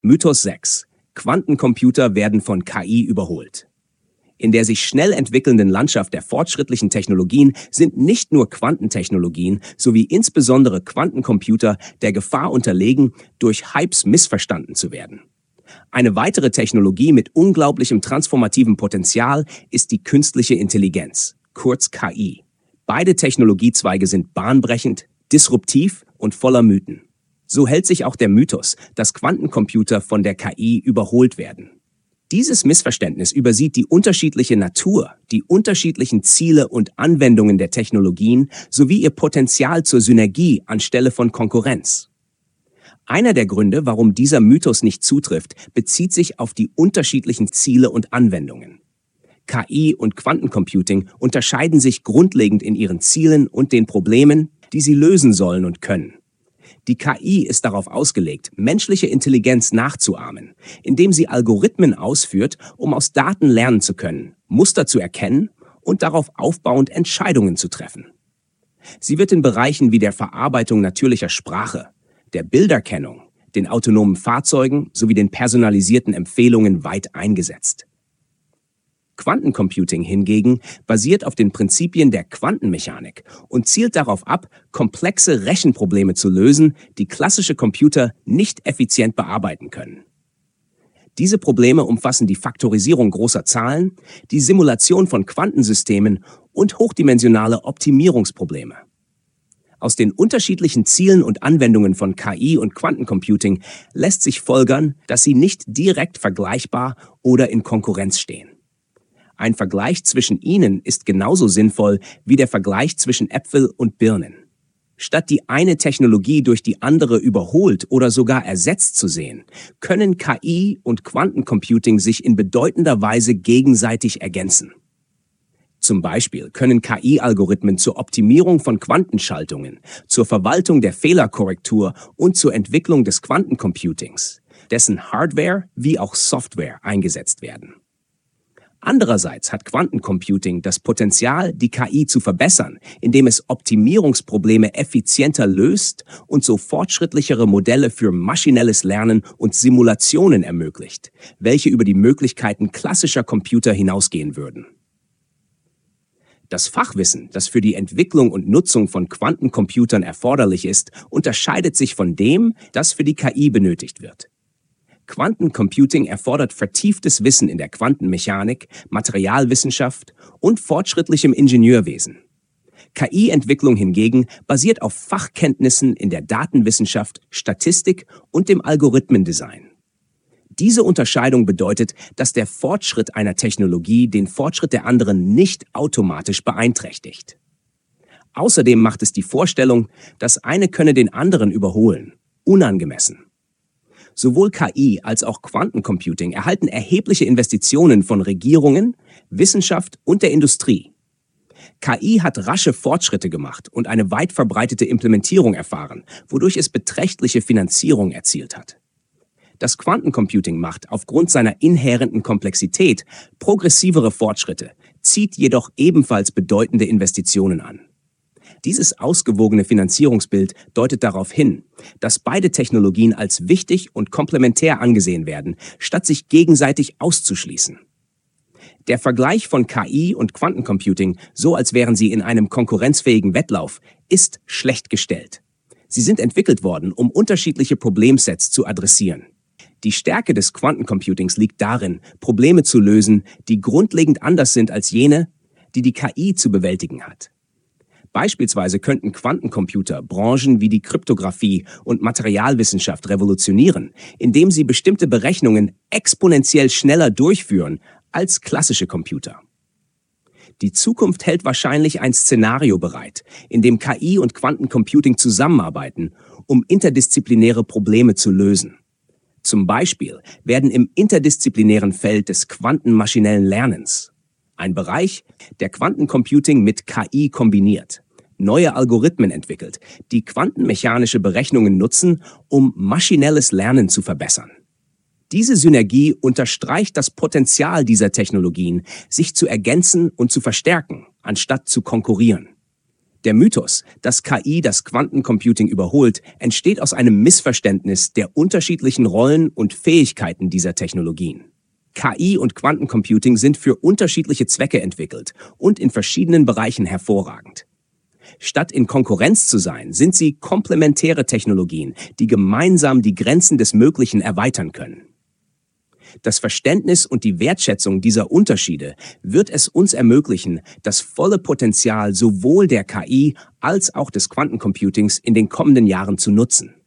Mythos 6. Quantencomputer werden von KI überholt. In der sich schnell entwickelnden Landschaft der fortschrittlichen Technologien sind nicht nur Quantentechnologien sowie insbesondere Quantencomputer der Gefahr unterlegen, durch Hypes missverstanden zu werden. Eine weitere Technologie mit unglaublichem transformativem Potenzial ist die künstliche Intelligenz, kurz KI. Beide Technologiezweige sind bahnbrechend, disruptiv und voller Mythen. So hält sich auch der Mythos, dass Quantencomputer von der KI überholt werden. Dieses Missverständnis übersieht die unterschiedliche Natur, die unterschiedlichen Ziele und Anwendungen der Technologien sowie ihr Potenzial zur Synergie anstelle von Konkurrenz. Einer der Gründe, warum dieser Mythos nicht zutrifft, bezieht sich auf die unterschiedlichen Ziele und Anwendungen. KI und Quantencomputing unterscheiden sich grundlegend in ihren Zielen und den Problemen, die sie lösen sollen und können. Die KI ist darauf ausgelegt, menschliche Intelligenz nachzuahmen, indem sie Algorithmen ausführt, um aus Daten lernen zu können, Muster zu erkennen und darauf aufbauend Entscheidungen zu treffen. Sie wird in Bereichen wie der Verarbeitung natürlicher Sprache, der Bilderkennung, den autonomen Fahrzeugen sowie den personalisierten Empfehlungen weit eingesetzt. Quantencomputing hingegen basiert auf den Prinzipien der Quantenmechanik und zielt darauf ab, komplexe Rechenprobleme zu lösen, die klassische Computer nicht effizient bearbeiten können. Diese Probleme umfassen die Faktorisierung großer Zahlen, die Simulation von Quantensystemen und hochdimensionale Optimierungsprobleme. Aus den unterschiedlichen Zielen und Anwendungen von KI und Quantencomputing lässt sich folgern, dass sie nicht direkt vergleichbar oder in Konkurrenz stehen. Ein Vergleich zwischen ihnen ist genauso sinnvoll wie der Vergleich zwischen Äpfel und Birnen. Statt die eine Technologie durch die andere überholt oder sogar ersetzt zu sehen, können KI und Quantencomputing sich in bedeutender Weise gegenseitig ergänzen. Zum Beispiel können KI-Algorithmen zur Optimierung von Quantenschaltungen, zur Verwaltung der Fehlerkorrektur und zur Entwicklung des Quantencomputings, dessen Hardware wie auch Software eingesetzt werden. Andererseits hat Quantencomputing das Potenzial, die KI zu verbessern, indem es Optimierungsprobleme effizienter löst und so fortschrittlichere Modelle für maschinelles Lernen und Simulationen ermöglicht, welche über die Möglichkeiten klassischer Computer hinausgehen würden. Das Fachwissen, das für die Entwicklung und Nutzung von Quantencomputern erforderlich ist, unterscheidet sich von dem, das für die KI benötigt wird. Quantencomputing erfordert vertieftes Wissen in der Quantenmechanik, Materialwissenschaft und fortschrittlichem Ingenieurwesen. KI-Entwicklung hingegen basiert auf Fachkenntnissen in der Datenwissenschaft, Statistik und dem Algorithmendesign. Diese Unterscheidung bedeutet, dass der Fortschritt einer Technologie den Fortschritt der anderen nicht automatisch beeinträchtigt. Außerdem macht es die Vorstellung, das eine könne den anderen überholen, unangemessen. Sowohl KI als auch Quantencomputing erhalten erhebliche Investitionen von Regierungen, Wissenschaft und der Industrie. KI hat rasche Fortschritte gemacht und eine weit verbreitete Implementierung erfahren, wodurch es beträchtliche Finanzierung erzielt hat. Das Quantencomputing macht aufgrund seiner inhärenten Komplexität progressivere Fortschritte, zieht jedoch ebenfalls bedeutende Investitionen an. Dieses ausgewogene Finanzierungsbild deutet darauf hin, dass beide Technologien als wichtig und komplementär angesehen werden, statt sich gegenseitig auszuschließen. Der Vergleich von KI und Quantencomputing, so als wären sie in einem konkurrenzfähigen Wettlauf, ist schlecht gestellt. Sie sind entwickelt worden, um unterschiedliche Problemsets zu adressieren. Die Stärke des Quantencomputings liegt darin, Probleme zu lösen, die grundlegend anders sind als jene, die die KI zu bewältigen hat. Beispielsweise könnten Quantencomputer Branchen wie die Kryptographie und Materialwissenschaft revolutionieren, indem sie bestimmte Berechnungen exponentiell schneller durchführen als klassische Computer. Die Zukunft hält wahrscheinlich ein Szenario bereit, in dem KI und Quantencomputing zusammenarbeiten, um interdisziplinäre Probleme zu lösen. Zum Beispiel werden im interdisziplinären Feld des quantenmaschinellen Lernens, ein Bereich, der Quantencomputing mit KI kombiniert, neue Algorithmen entwickelt, die quantenmechanische Berechnungen nutzen, um maschinelles Lernen zu verbessern. Diese Synergie unterstreicht das Potenzial dieser Technologien, sich zu ergänzen und zu verstärken, anstatt zu konkurrieren. Der Mythos, dass KI das Quantencomputing überholt, entsteht aus einem Missverständnis der unterschiedlichen Rollen und Fähigkeiten dieser Technologien. KI und Quantencomputing sind für unterschiedliche Zwecke entwickelt und in verschiedenen Bereichen hervorragend. Statt in Konkurrenz zu sein, sind sie komplementäre Technologien, die gemeinsam die Grenzen des Möglichen erweitern können. Das Verständnis und die Wertschätzung dieser Unterschiede wird es uns ermöglichen, das volle Potenzial sowohl der KI als auch des Quantencomputings in den kommenden Jahren zu nutzen.